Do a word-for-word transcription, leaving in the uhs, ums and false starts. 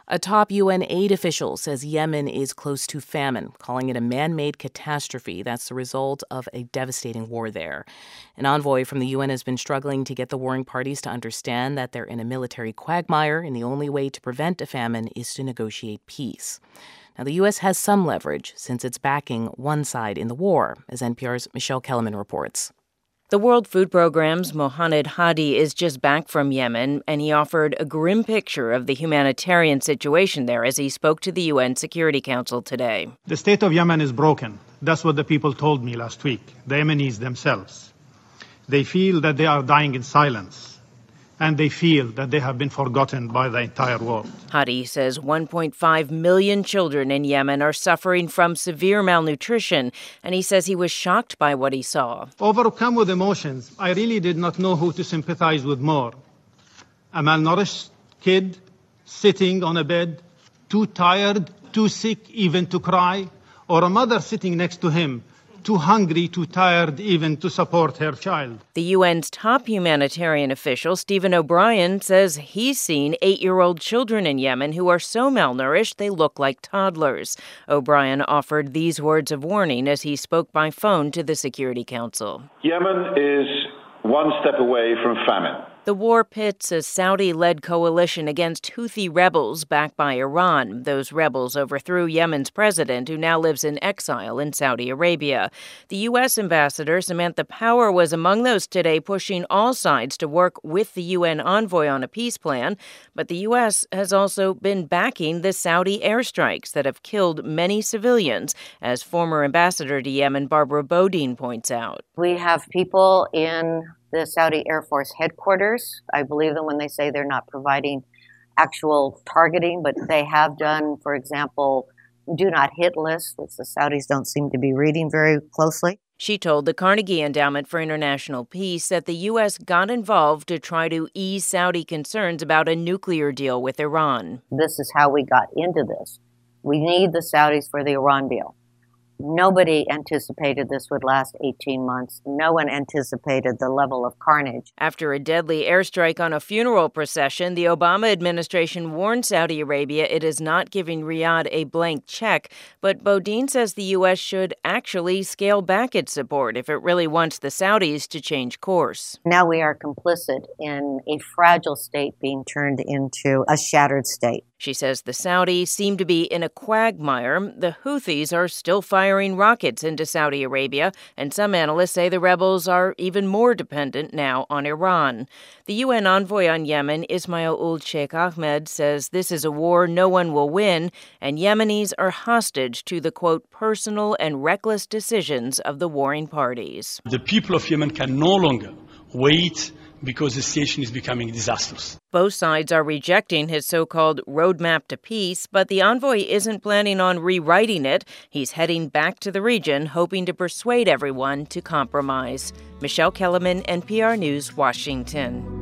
A top U N aid official says Yemen is close to famine, calling it a man-made catastrophe that's the result of a devastating war there. An envoy from the U N has been struggling to get the warring parties to understand that they're in a military quagmire and the only way to prevent a famine is to negotiate peace. Now, the U S has some leverage since it's backing one side in the war, as N P R's Michelle Kellerman reports. The World Food Programme's Mohamed Hadi is just back from Yemen, and he offered a grim picture of the humanitarian situation there as he spoke to the U N Security Council today. The state of Yemen is broken. That's what the people told me last week, the Yemenis themselves. They feel that they are dying in silence, and they feel that they have been forgotten by the entire world. Hadi says one point five million children in Yemen are suffering from severe malnutrition, and he says he was shocked by what he saw. Overcome with emotions, I really did not know who to sympathize with more. A malnourished kid sitting on a bed, too tired, too sick even to cry, or a mother sitting next to him, too hungry, too tired even to support her child. The U N's top humanitarian official, Stephen O'Brien, says he's seen eight-year-old children in Yemen who are so malnourished they look like toddlers. O'Brien offered these words of warning as he spoke by phone to the Security Council. Yemen is one step away from famine. The war pits a Saudi-led coalition against Houthi rebels backed by Iran. Those rebels overthrew Yemen's president, who now lives in exile in Saudi Arabia. The U S ambassador, Samantha Power, was among those today pushing all sides to work with the U N envoy on a peace plan. But the U S has also been backing the Saudi airstrikes that have killed many civilians, as former ambassador to Yemen Barbara Bodine points out. We have people in the Saudi Air Force headquarters. I believe them when they say they're not providing actual targeting, but they have done, for example, do not hit lists, which the Saudis don't seem to be reading very closely. She told the Carnegie Endowment for International Peace that the U S got involved to try to ease Saudi concerns about a nuclear deal with Iran. This is how we got into this. We need the Saudis for the Iran deal. Nobody anticipated this would last eighteen months. No one anticipated the level of carnage. After a deadly airstrike on a funeral procession, the Obama administration warned Saudi Arabia it is not giving Riyadh a blank check. But Bodine says the U S should actually scale back its support if it really wants the Saudis to change course. Now we are complicit in a fragile state being turned into a shattered state. She says the Saudis seem to be in a quagmire. The Houthis are still firing rockets into Saudi Arabia, and some analysts say the rebels are even more dependent now on Iran. The U N envoy on Yemen, Ismail ul Sheikh Ahmed, says this is a war no one will win, and Yemenis are hostage to the, quote, personal and reckless decisions of the warring parties. The people of Yemen can no longer wait because the situation is becoming disastrous. Both sides are rejecting his so-called roadmap to peace, but the envoy isn't planning on rewriting it. He's heading back to the region, hoping to persuade everyone to compromise. Michelle Kellerman, N P R News, Washington.